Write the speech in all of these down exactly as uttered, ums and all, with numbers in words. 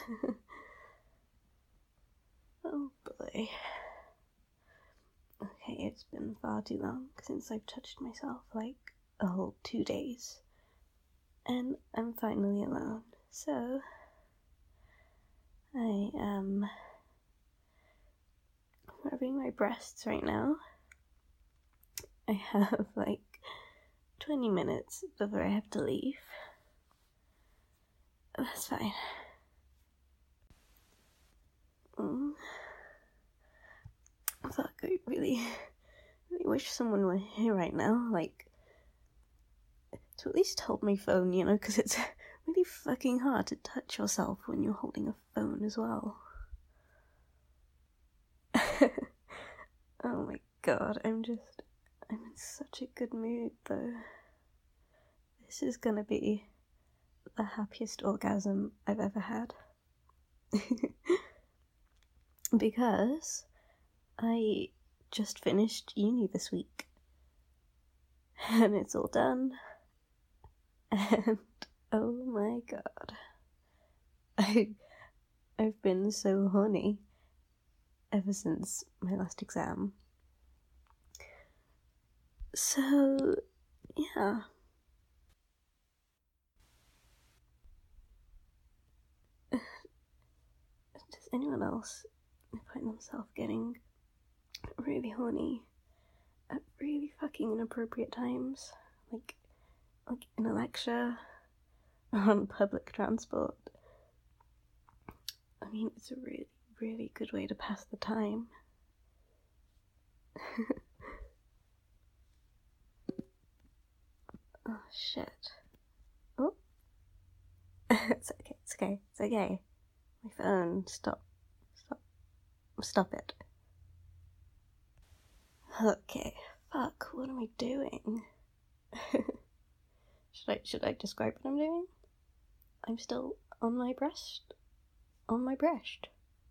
Oh boy. Okay, it's been far too long since I've touched myself, like a whole two days. And I'm finally alone, so I am rubbing my breasts right now. I have like twenty minutes before I have to leave. That's fine. Mm. Fuck, I really, really wish someone were here right now, like, to at least hold my phone, you know, because it's really fucking hard to touch yourself when you're holding a phone as well. Oh my god, I'm just, I'm in such a good mood, though. This is gonna be the happiest orgasm I've ever had. Because I just finished uni this week. And it's all done. And oh my god. I, I've been so horny ever since my last exam. So, yeah. Does anyone else find themselves getting really horny at really fucking inappropriate times? Like, like in a lecture or on public transport? I mean, it's a really, really good way to pass the time. Oh, shit. Oh. It's okay, it's okay, it's okay. My phone, stop. Stop. Stop it. Okay, fuck, what am I doing? should I, should I describe what I'm doing? I'm still on my breast. On my breast.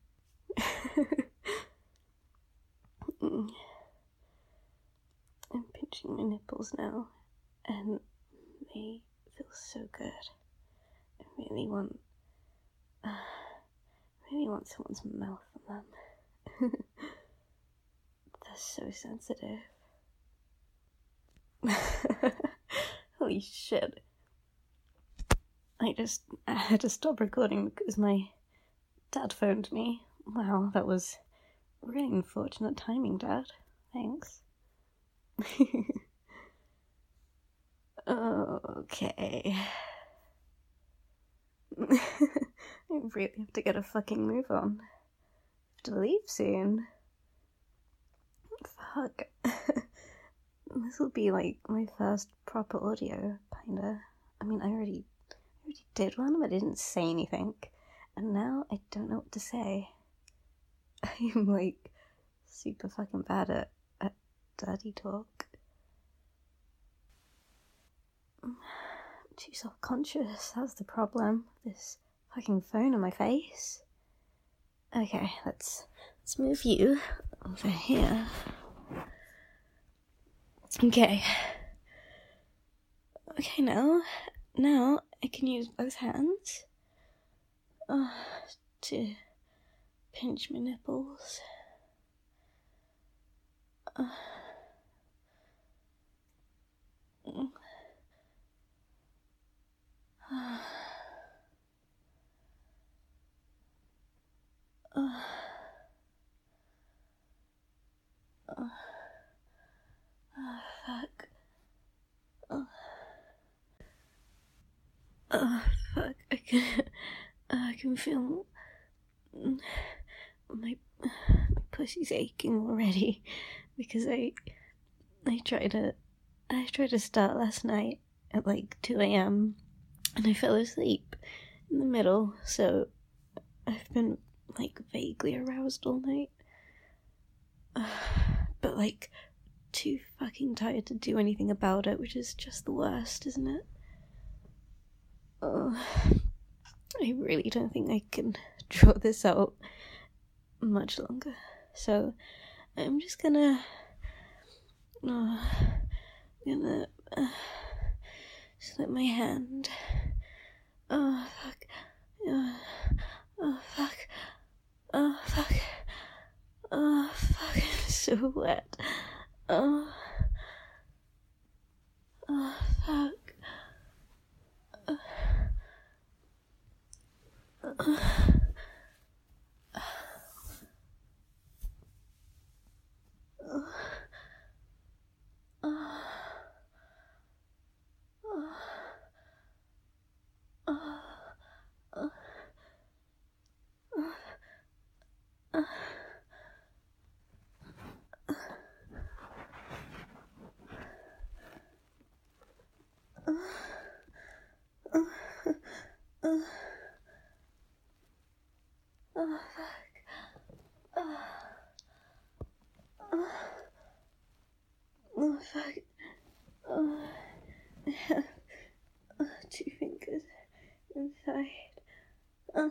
I'm pinching my nipples now, and they feel so good. I really want, uh, I really want someone's mouth on them. They're so sensitive. Holy shit. I just I had to stop recording because my dad phoned me. Wow, that was really unfortunate timing, Dad. Thanks. Okay. I really have to get a fucking move on. I have to leave soon. Fuck. This will be like my first proper audio, kinda. I mean, I already, I already did one, but I didn't say anything. And now I don't know what to say. I'm like super fucking bad at, at dirty talk. I'm too self-conscious, that's the problem. This fucking phone on my face. Okay, let's let's move you over here. Okay. Okay, now, now I can use both hands uh, to pinch my nipples. Uh, uh, uh, uh, uh, oh, fuck. Oh, oh fuck. I can, I can feel my, my pussy's aching already because I, I tried to, I tried to start last night at like two a.m. and I fell asleep in the middle, so I've been like vaguely aroused all night. Uh, but like too fucking tired to do anything about it, which is just the worst, isn't it? Oh, I really don't think I can draw this out much longer. So I'm just gonna, oh, I'm gonna uh, slip my hand. Oh fuck. Uh, uh, so wet. Oh. Oh, fuck. Uh. Uh. Oh, fuck. Oh, I have oh, two fingers inside. Oh,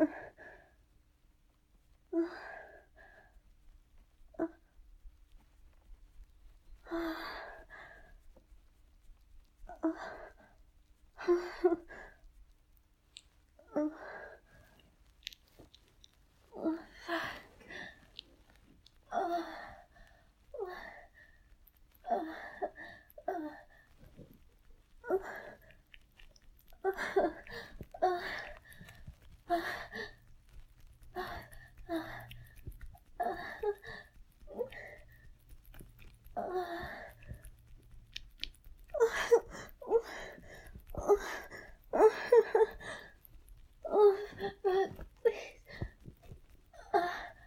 oh, oh, oh, oh, oh, oh, oh, fuck. Oh, oh, oh, oh, oh, oh, oh. Oh, but please. Uh,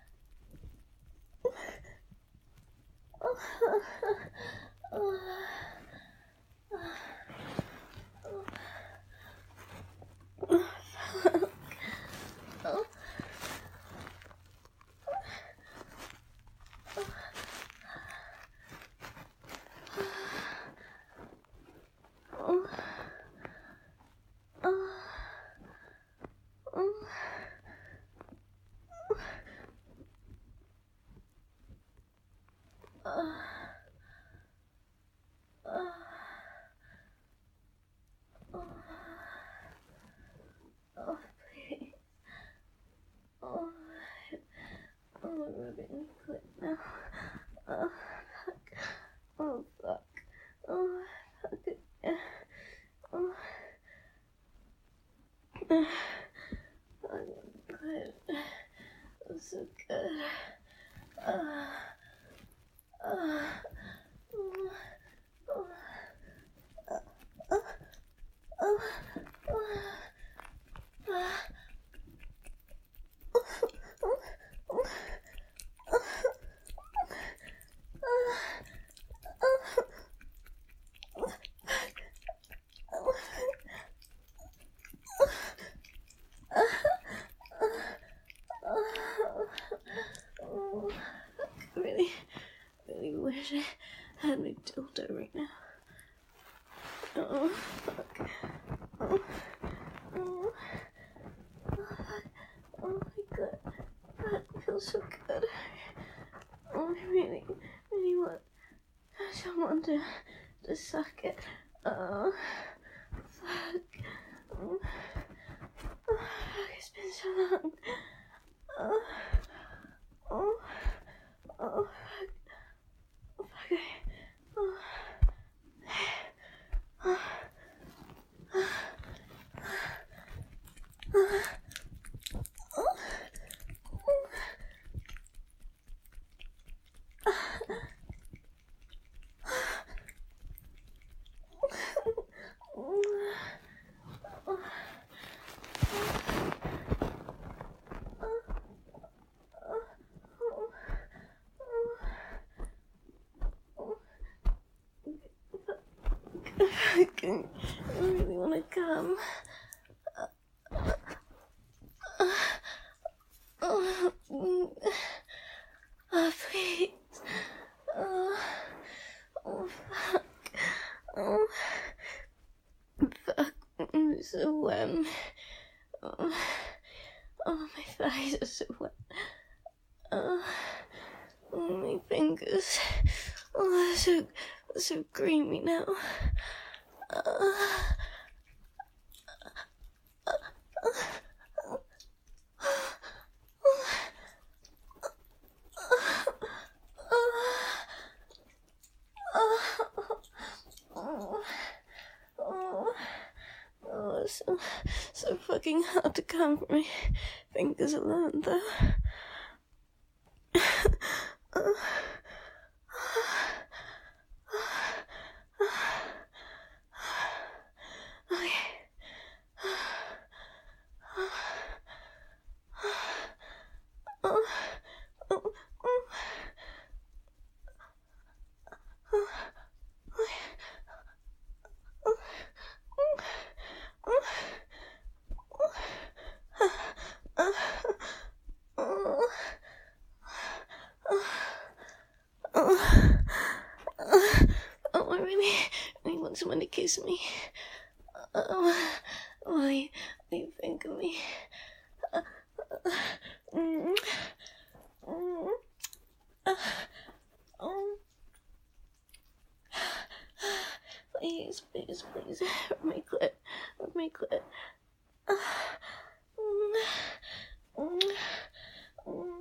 oh, oh, oh, oh, oh, oh, oh, oh. Uh, uh, oh, oh, please. Oh, oh, we're getting quick now. Oh, fuck. Oh, fuck. Oh, fuck it. Oh, uh, I'm good. I'm so good. Uh, uh, oh, oh, uh, uh, oh, oh, uh, oh, I really, really wish I had my dildo right now. Oh, fuck. Oh, oh, oh, fuck. Oh my god. That feels so good. Oh, I really, really want someone to, to suck it. Oh, fuck. Oh, oh, fuck, it's been so long. Oh, oh, oh, fuck. Oh, fuck. Oh, oh, oh, oh, oh. I really want to come. Oh, oh, please. Oh, oh, fuck. Oh, fuck. I'm so wet. Oh, oh, my thighs are so wet. Oh, oh my fingers. Oh, they're so, they're so creamy now. Uh, Oh, so, so fucking hard to count with my fingers alone, though. uh, Oh, I really, really want someone to kiss me. Oh, will you, will you think of me? Mm. Mm. Uh, um. Please, please, please, my clit, my clit. Uh, mm. Mm. Mm.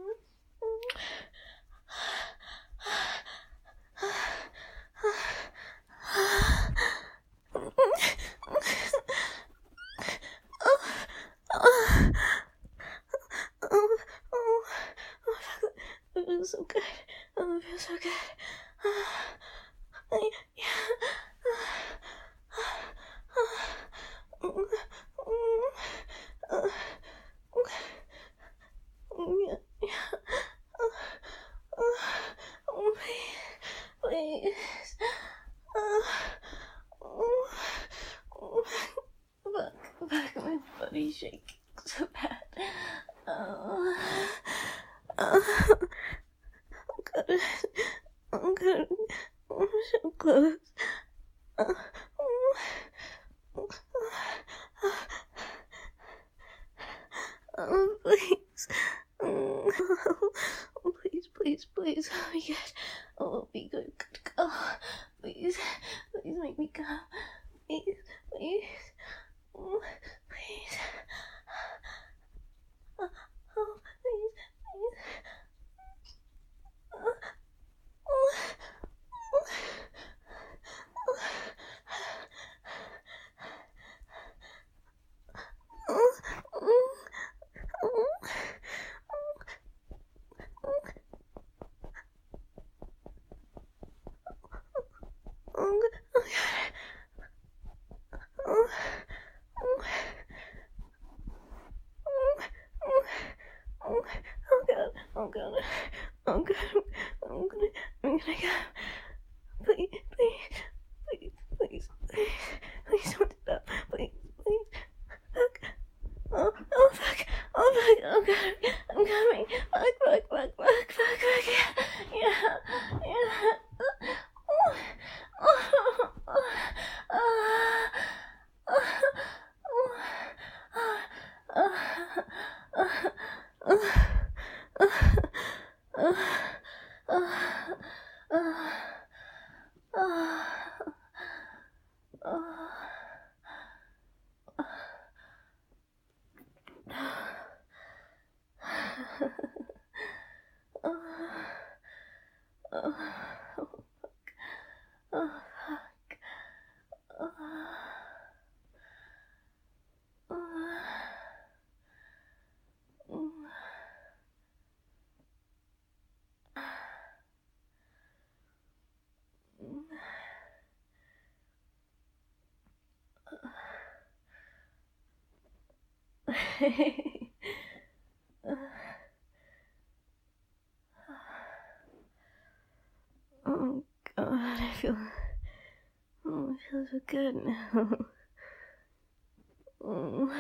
It feels so good. Oh, it feels so good. I, yeah. Yeah, yeah. Oh, please, please. Back, back, my body's shaking so bad. Oh. Oh. I'm gonna, I'm gonna, I'm so close. Uh, oh, please. Oh, please, please, please. Oh my God. Oh, be good, good girl. Please, please make me come. Please, please. Oh, please. Oh, oh please, please. Oh, oh, oh. Oh God, oh God, I'm gonna, I'm gonna go. Please, please, please, please, please, please don't stop. Please, please. Fuck. Oh, oh fuck. Oh fuck. Oh God, I'm coming. Fuck, fuck, fuck, fuck, fuck, fuck. Yeah, yeah, yeah. Oh, oh, oh, oh, Oh God, I feel, oh, I feel so good now. Oh.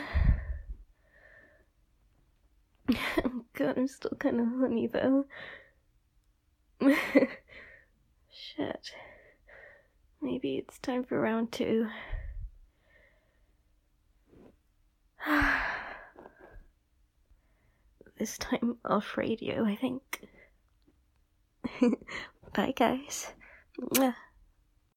God, I'm still kind of horny though. Shit. Maybe it's time for round two. This time off radio, I think. Bye, guys. Mwah.